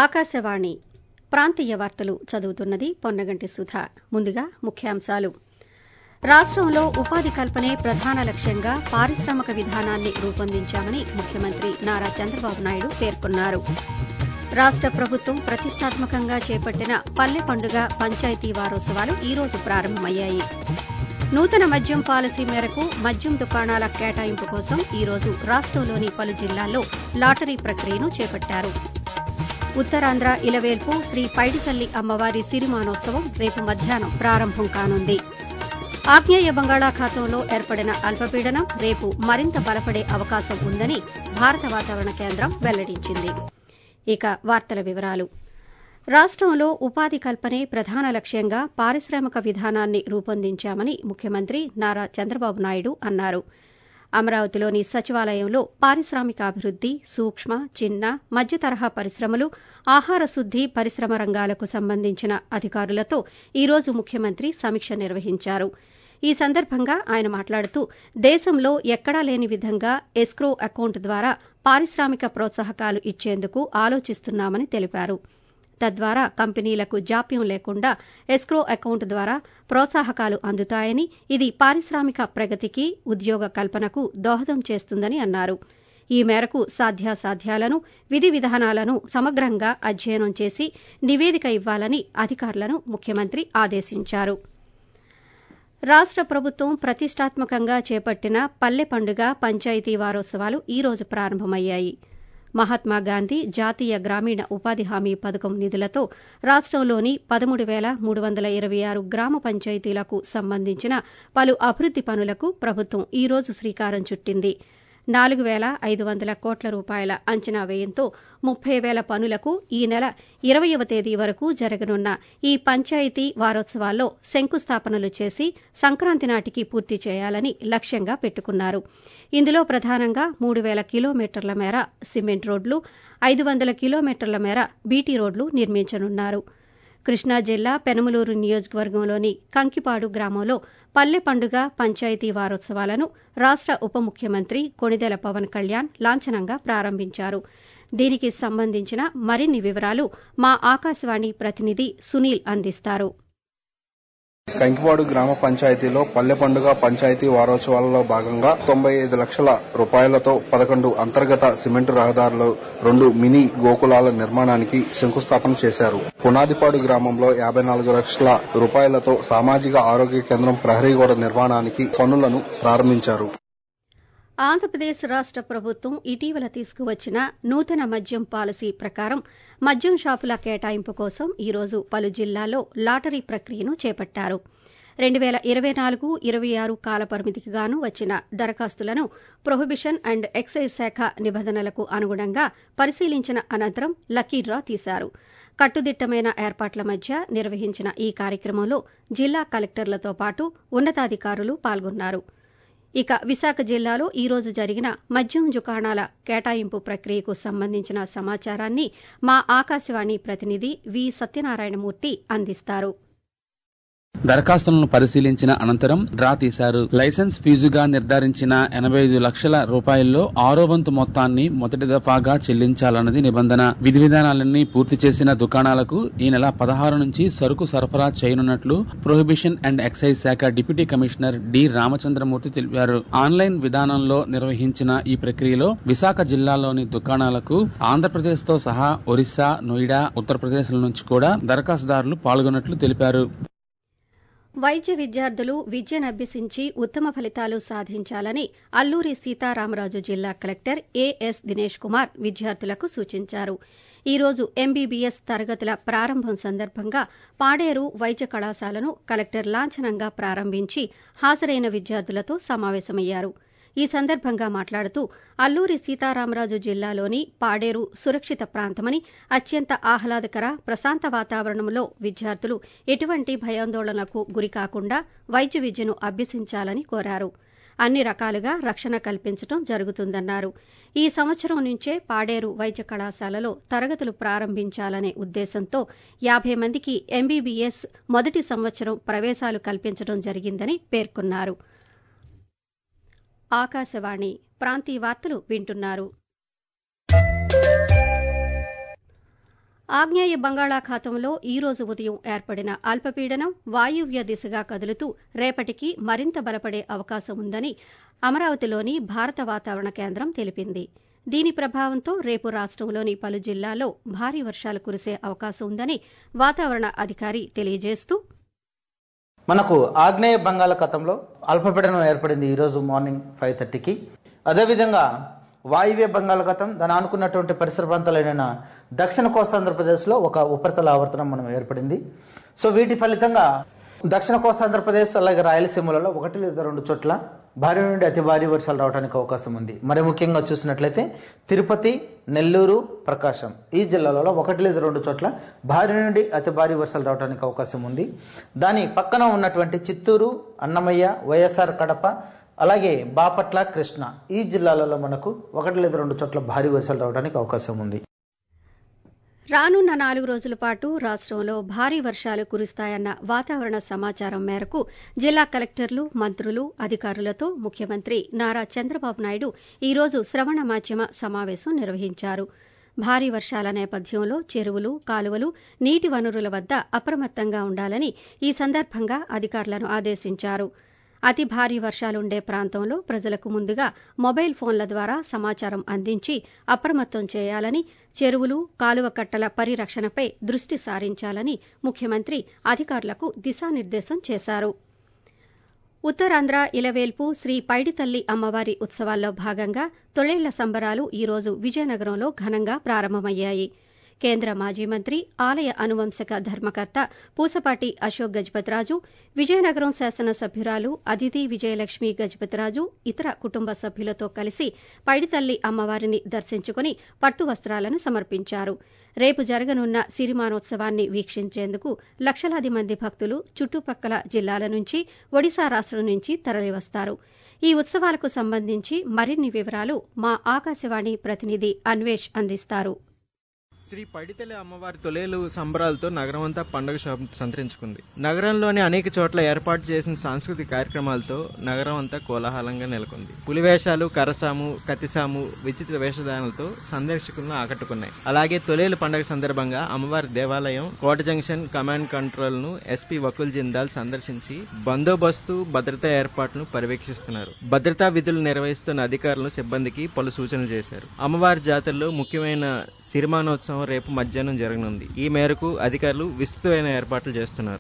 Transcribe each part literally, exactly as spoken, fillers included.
ఆకాశవాణి ప్రాంతీయ వార్తలు చదువుతున్నది పొన్నగంటి సుధ. ముందుగా ముఖ్యాంశాలు. రాష్టంలో ఉపాధి కల్పనే ప్రధాన లక్ష్యంగా పారిశ్రామిక విధానాన్ని రూపొందించామని ముఖ్యమంత్రి నారా చంద్రబాబు నాయుడు పేర్కొన్నారు. రాష్ట ప్రభుత్వం ప్రతిష్టాత్మకంగా చేపట్టిన పల్లె పండుగ పంచాయతీ వారోత్సవాలు ఈ రోజు ప్రారంభమయ్యాయి. నూతన మద్యం పాలసీ మేరకు మద్యం దుకాణాల కేటాయింపు కోసం ఈ రోజు రాష్టంలోని పలు జిల్లాల్లో లాటరీ ప్రక్రియను చేపట్టారు. ఉత్తరాంధ్ర ఇలవేల్పు శ్రీ పైడితల్లి అమ్మవారి సిరిమానోత్సవం రేపు మధ్యాహ్నం ప్రారంభం కానుంది. ఆగ్నేయ బంగాళాఖాతంలో ఏర్పడిన అల్పపీడనం రేపు మరింత బలపడే అవకాశం ఉందని భారత వాతావరణ కేంద్రం వెల్లడించింది. ఇక వార్తల వివరాలు. రాష్టంలో ఉపాధి కల్పనే ప్రధాన లక్ష్యంగా పారిశ్రామిక విధానాన్ని రూపొందించామని ముఖ్యమంత్రి నారా చంద్రబాబు నాయుడు అన్నారు. అమరావతిలోని సచివాలయంలో పారిశ్రామికాభివృద్ది, సూక్ష్మ, చిన్న, మధ్య తరహా పరిశ్రమలు, ఆహార శుద్ది పరిశ్రమ రంగాలకు సంబంధించిన అధికారులతో ఈ రోజు ముఖ్యమంత్రి సమీక్ష నిర్వహించారు. ఈ సందర్భంగా ఆయన మాట్లాడుతూ దేశంలో ఎక్కడా లేని విధంగా ఎస్క్రో అకౌంట్ ద్వారా పారిశ్రామిక ప్రోత్సాహకాలు ఇచ్చేందుకు ఆలోచిస్తున్నామని తెలిపారు. తద్వారా కంపెనీలకు జాప్యం లేకుండా ఎస్క్రో అకౌంట్ ద్వారా ప్రోత్సాహకాలు అందుతాయని, ఇది పారిశ్రామిక ప్రగతికి, ఉద్యోగ కల్పనకు దోహదం చేస్తుందని అన్నారు. ఈ మేరకు సాధ్యాసాధ్యాలను, విధి విధానాలను సమగ్రంగా అధ్యయనం చేసి నివేదిక ఇవ్వాలని అధికారులను ముఖ్యమంత్రి ఆదేశించారు. రాష్ట ప్రభుత్వం ప్రతిష్టాత్మకంగా చేపట్టిన పల్లె పండుగ పంచాయతీ వారోత్సవాలు ఈ రోజు ప్రారంభమయ్యాయి. మహాత్మాగాంధీ జాతీయ గ్రామీణ ఉపాధి హామీ పథకం నిధులతో రాష్టంలోని పదమూడు పేల మూడు వందల ఇరవై ఆరు గ్రామ పంచాయతీలకు సంబంధించిన పలు అభివృద్ది పనులకు ప్రభుత్వం ఈ రోజు శ్రీకారం చుట్టింది. నాలుగు పేల ఐదు వందల కోట్ల రూపాయల అంచనా వ్యయంతో ముప్పై పేల పనులకు ఈ నెల ఇరవయవ తేదీ వరకు జరగనున్న ఈ పంచాయతీ వారోత్సవాల్లో శంకుస్థాపనలు చేసి సంక్రాంతి నాటికి పూర్తి చేయాలని లక్ష్యంగా పెట్టుకున్నారు. ఇందులో ప్రధానంగా మూడు పేల కిలోమీటర్ల మేర సిమెంట్ రోడ్లు, ఐదు వందల కిలోమీటర్ల మేర బీటీ రోడ్లు నిర్మించనున్నారు. కృష్ణా జిల్లా పెనమలూరు నియోజకవర్గంలోని కంకిపాడు గ్రామంలో పల్లె పండుగ పంచాయతీ వారోత్సవాలను రాష్ట ఉప ముఖ్యమంత్రి కొణిదెల పవన్ కళ్యాణ్ లాంఛనంగా ప్రారంభించారు. దీనికి సంబంధించిన మరిన్ని వివరాలు మా ఆకాశవాణి ప్రతినిధి సునీల్ అందిస్తారు. కంకిపాడు గ్రామ పంచాయతీలో పల్లె పండుగ పంచాయతీ వారోత్సవాలలో భాగంగా తొంభై ఐదు లక్షల రూపాయలతో పదకొండు అంతర్గత సిమెంటు రహదారులు, రెండు మినీ గోకులాల నిర్మాణానికి శంకుస్థాపన చేశారు. పునాదిపాడు గ్రామంలో యాభై నాలుగు లక్షల రూపాయలతో సామాజిక ఆరోగ్య కేంద్రం, ప్రహరీ గోడ నిర్మాణానికి పనులను ప్రారంభించారు. ఆంధ్రప్రదేశ్ రాష్ట ప్రభుత్వం ఇటీవల తీసుకువచ్చిన నూతన మద్యం పాలసీ ప్రకారం మద్యం షాపుల కేటాయింపు కోసం ఈ రోజు పలు జిల్లాల్లో లాటరీ ప్రక్రియను చేపట్టారు. రెండు పేల ఇరవై నాలుగు ఇరవై ఆరు కాల పరిమితికి గాను వచ్చిన దరఖాస్తులను ప్రొహిబిషన్ అండ్ ఎక్సైజ్ శాఖ నిబంధనలకు అనుగుణంగా పరిశీలించిన అనంతరం లక్కీ డ్రా తీశారు. కట్టుదిట్టమైన ఏర్పాట్ల మధ్య నిర్వహించిన ఈ కార్యక్రమంలో జిల్లా కలెక్టర్లతో పాటు ఉన్నతాధికారులు పాల్గొన్నారు. ఇక విశాఖ జిల్లాలో ఈ రోజు జరిగిన మద్యం దుకాణాల కేటాయింపు ప్రక్రియకు సంబంధించిన సమాచారాన్ని మా ఆకాశవాణి ప్రతినిధి వి సత్యనారాయణమూర్తి అందిస్తారు. దరఖాస్తులను పరిశీలించిన అనంతరం డ్రా తీశారు. లైసెన్స్ ఫీజుగా నిర్ధారించిన ఎనబై ఐదు లక్షల రూపాయల్లో ఆరో వంతు మొత్తాన్ని మొదటి దఫాగా చెల్లించాలన్నది నిబంధన. విధి విధానాలన్నీ పూర్తి చేసిన దుకాణాలకు ఈ నెల పదహారు నుంచి సరుకు సరఫరా చేయనున్నట్లు ప్రొహిబిషన్ అండ్ ఎక్సైజ్ శాఖ డిప్యూటీ కమిషనర్ డి రామచంద్రమూర్తి తెలిపారు. ఆన్లైన్ విధానంలో నిర్వహించిన ఈ ప్రక్రియలో విశాఖ జిల్లాలోని దుకాణాలకు ఆంధ్రప్రదేశ్ తో సహా ఒరిస్సా, నోయిడా, ఉత్తరప్రదేశ్ ల నుంచి కూడా దరఖాస్తుదారులు పాల్గొన్నట్లు తెలిపారు. వైద్య విద్యార్థులు విద్యనభ్యసించి ఉత్తమ ఫలితాలు సాధించాలని అల్లూరి సీతారామరాజు జిల్లా కలెక్టర్ ఏఎస్ దినేష్ కుమార్ విద్యార్థులకు సూచించారు. ఈ రోజు ఎంబీబీఎస్ తరగతుల ప్రారంభం సందర్భంగా పాడేరు వైద్య కళాశాలను కలెక్టర్ లాంఛనంగా ప్రారంభించి హాజరైన విద్యార్థులతో సమావేశమయ్యారు. ఈ సందర్భంగా మాట్లాడుతూ అల్లూరి సీతారామరాజు జిల్లాలోని పాడేరు సురక్షిత ప్రాంతమని, అత్యంత ఆహ్లాదకర ప్రశాంత వాతావరణంలో విద్యార్థులు ఎటువంటి భయాందోళనకు గురికాకుండా వైద్య విద్యను అభ్యసించాలని కోరారు. అన్ని రకాలుగా రక్షణ కల్పించడం జరుగుతుందన్నారు. ఈ సంవత్సరం నుంచే పాడేరు వైద్య కళాశాలలో తరగతులు ప్రారంభించాలనే ఉద్దేశంతో యాభై మందికి ఎంబీబీఎస్ మొదటి సంవత్సరం ప్రవేశాలు కల్పించడం జరిగిందని పేర్కొన్నారు. ఆకాశవాణి ప్రాంతీయ వార్తలు వింటున్నారు. ఆగ్నేయ బంగాళాఖాతంలో ఈ రోజు ఉదయం ఏర్పడిన అల్పపీడనం వాయువ్య దిశగా కదులుతూ రేపటికి మరింత బలపడే అవకాశం ఉందని అమరావతిలోని భారత వాతావరణ కేంద్రం తెలిపింది. దీని ప్రభావంతో రేపు రాష్టంలోని పలు జిల్లాల్లో భారీ వర్షాలు కురిసే అవకాశం ఉందని వాతావరణ అధికారి తెలియజేస్తూ, మనకు ఆగ్నేయ బంగాళాఖాతంలో అల్పపీడనం ఏర్పడింది ఈ రోజు మార్నింగ్ ఫైవ్ థర్టీకి. అదేవిధంగా వాయువ్య బంగాళాఖాతం దాని ఆనుకున్నటువంటి పరిసర ప్రాంతాలైన దక్షిణ కోస్తాంధ్రప్రదేశ్లో ఒక ఉపరితల ఆవర్తనం మనం ఏర్పడింది. సో వీటి ఫలితంగా దక్షిణ కోస్తాంధ్రప్రదేశ్ అలాగే రాయలసీమలలో ఒకటి లేదా రెండు చోట్ల భారీ నుండి అతి భారీ వర్షాలు రావడానికి అవకాశం ఉంది. మరి ముఖ్యంగా చూసినట్లయితే తిరుపతి, నెల్లూరు, ప్రకాశం ఈ జిల్లాలలో ఒకటి లేదా రెండు చోట్ల భారీ నుండి అతి భారీ వర్షాలు రావడానికి అవకాశం ఉంది. దాని పక్కన ఉన్నటువంటి చిత్తూరు, అన్నమయ్య, వైఎస్ఆర్ కడప అలాగే బాపట్ల, కృష్ణ ఈ జిల్లాలలో మనకు ఒకటి లేదా రెండు చోట్ల భారీ వర్షాలు రావడానికి అవకాశం ఉంది. రానున్న నాలుగు రోజుల పాటు రాష్టంలో భారీ వర్షాలు కురుస్తాయన్న వాతావరణ సమాచారం మేరకు జిల్లా కలెక్టర్లు, మంత్రులు, అధికారులతో ముఖ్యమంత్రి నారా చంద్రబాబు నాయుడు ఈ రోజు శ్రవణ మాధ్యమ సమావేశం నిర్వహించారు. భారీ వర్షాల నేపథ్యంలో చెరువులు, కాలువలు, నీటి వనరుల వద్ద అప్రమత్తంగా ఉండాలని ఈ సందర్భంగా అధికారులను ఆదేశించారు. అతి భారీ వర్షాలుండే ప్రాంతంలో ప్రజలకు ముందుగా మొబైల్ ఫోన్ల ద్వారా సమాచారం అందించి అప్రమత్తం చేయాలని, చెరువులు, కాలువ కట్టల పరిరక్షణపై దృష్టి సారించాలని ముఖ్యమంత్రి అధికారులకు దిశానిర్దేశం చేశారు. ఉత్తరాంధ్ర ఇలవేల్పు శ్రీ పైడితల్లి అమ్మవారి ఉత్సవాల్లో భాగంగా తొలేళ్ల సంబరాలు ఈ రోజు విజయనగరంలో ఘనంగా ప్రారంభమయ్యాయి. కేంద్ర మాజీ మంత్రి, ఆలయ అనువంశక ధర్మకర్త పూసపాటి అశోక్ గజపతిరాజు, విజయనగరం శాసనసభ్యురాలు అదితి విజయలక్ష్మి గజపతిరాజు ఇతర కుటుంబ సభ్యులతో కలిసి పైడితల్లి అమ్మవారిని దర్శించుకుని పట్టు వస్త్రాలను సమర్పించారు. రేపు జరగనున్న సిరిమానోత్సవాన్ని వీక్షించేందుకు లక్షలాది మంది భక్తులు చుట్టుపక్కల జిల్లాల నుంచి, ఒడిశా రాష్టం నుంచి తరలివస్తారు. ఈ ఉత్సవాలకు సంబంధించి మరిన్ని వివరాలు మా ఆకాశవాణి ప్రతినిధి అన్వేష్ అందిస్తారు. శ్రీ పైడితల్లి అమ్మవారి తొలేలు సంబరాలతో నగరమంతా పండుగ శోభ సంతరించుకుంది. నగరంలోని అనేక చోట్ల ఏర్పాటు చేసిన సాంస్కృతిక కార్యక్రమాలతో నగరం అంతా కోలాహలంగా నెలకొంది. పులివేషాలు, కరసాము, కత్తిసాము, విచిత్ర వేషధారణలతో సందర్శకులను ఆకట్టుకున్నాయి. అలాగే తొలేలు పండుగ సందర్భంగా అమ్మవారి దేవాలయం, కోట జంక్షన్ కమాండ్ కంట్రోల్ ను ఎస్పీ వకుల్ జిందాల్ సందర్శించి బందోబస్తు, భద్రతా ఏర్పాట్లను పర్యవేక్షిస్తున్నారు. భద్రతా విధులు నిర్వహిస్తున్న అధికారులు, సిబ్బందికి పలు సూచనలు చేశారు. అమ్మవారి జాతరలో ముఖ్యమైన సిరిమానోత్సవం రేపు మధ్యాహ్నం జరగనుంది. ఈ మేరకు అధికారులు విస్తృతమైన ఏర్పాట్లు చేస్తున్నారు.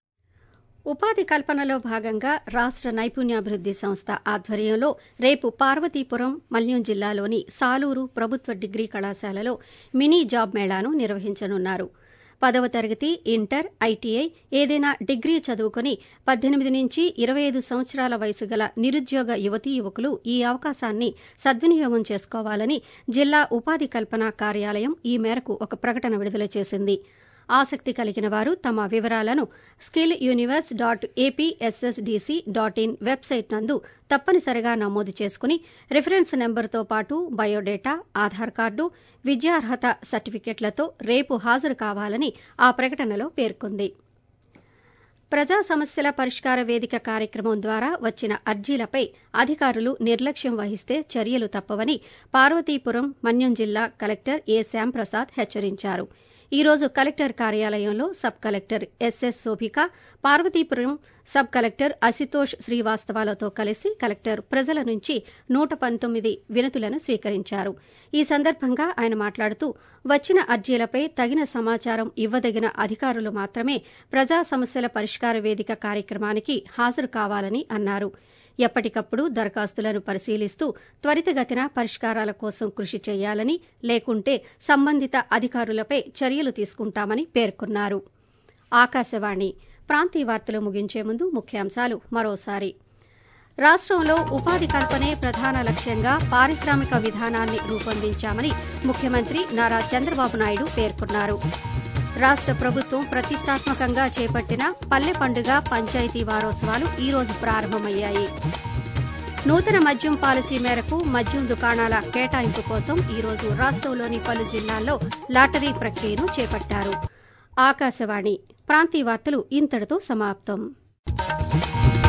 ఉపాధి కల్పనలో భాగంగా రాష్ట నైపుణ్యాభివృద్ది సంస్థ ఆధ్వర్యంలో రేపు పార్వతీపురం, మన్యం జిల్లాలోని సాలూరు ప్రభుత్వ డిగ్రీ కళాశాలలో మినీ జాబ్ మేళాను నిర్వహించనున్నారు. పదవ తరగతి, ఇంటర్, ఐటీఐ ఏదైనా డిగ్రీ చదువుకుని పద్దెనిమిది నుంచి ఇరవై ఐదు సంవత్సరాల వయసు గల నిరుద్యోగ యువతీ యువకులు ఈ అవకాశాన్ని సద్వినియోగం చేసుకోవాలని జిల్లా ఉపాధి కల్పన కార్యాలయం ఈ మేరకు ఒక ప్రకటన విడుదల చేసింది. ఆసక్తి కలిగిన వారు తమ వివరాలను skill universe dot APSSDC dot in website నందు తప్పనిసరిగా నమోదు చేసుకుని రిఫరెన్స్ నెంబర్తో పాటు బయోడేటా, ఆధార్ కార్డు, విద్యార్హత సర్టిఫికెట్లతో రేపు హాజరు కావాలని ఆ ప్రకటనలో పేర్కొంది. ప్రజా సమస్యల పరిష్కార వేదిక కార్యక్రమం ద్వారా వచ్చిన అర్జీలపై అధికారులు నిర్లక్ష్యం వహిస్తే చర్యలు తప్పవని పార్వతీపురం, మన్యం జిల్లా కలెక్టర్ ఏ శ్యాంప్రసాద్ హెచ్చరించారు. ఈ రోజు కలెక్టర్ కార్యాలయంలో sub collector SS Shobhika, Parvathipuram sub collector Ashutosh శ్రీవాస్తవాలతో కలిసి కలెక్టర్ ప్రజల నుంచి నూట పంతొమ్మిది వినతులను స్వీకరించారు. ఈ సందర్భంగా ఆయన మాట్లాడుతూ వచ్చిన అర్జీలపై తగిన సమాచారం ఇవ్వదగిన అధికారులు మాత్రమే ప్రజా సమస్యల పరిష్కార వేదిక కార్యక్రమానికి హాజరు కావాలని అన్నారు. ఎప్పటికప్పుడు దరఖాస్తులను పరిశీలిస్తూ త్వరితగతిన పరిష్కారాల కోసం కృషి చేయాలని, లేకుంటే సంబంధిత అధికారులపై చర్యలు తీసుకుంటామని పేర్కొన్నారు. ఆకాశవాణి ప్రాంతీయ వార్తలు ముగించే ముందు ముఖ్యాంశాలు మరోసారి. రాష్టంలో ఉపాధి కల్పనే ప్రధాన లక్ష్యంగా పారిశ్రామిక విధానాన్ని రూపొందించామని ముఖ్యమంత్రి నారా చంద్రబాబు నాయుడు పేర్కొన్నారు. రాష్ట ప్రభుత్వం ప్రతిష్టాత్మకంగా చేపట్టిన పల్లె పండుగ పంచాయతీ వారోత్సవాలు ఈ రోజు ప్రారంభమయ్యాయి. నూతన మద్యం పాలసీ మేరకు మద్యం దుకాణాల కేటాయింపు కోసం ఈ రోజు రాష్టంలోని పలు జిల్లాల్లో లాటరీ ప్రక్రియను చేపట్టారు. ఆకాశవాణి ప్రాంతీయ వార్తలు ఇంతటితో సమాప్తం.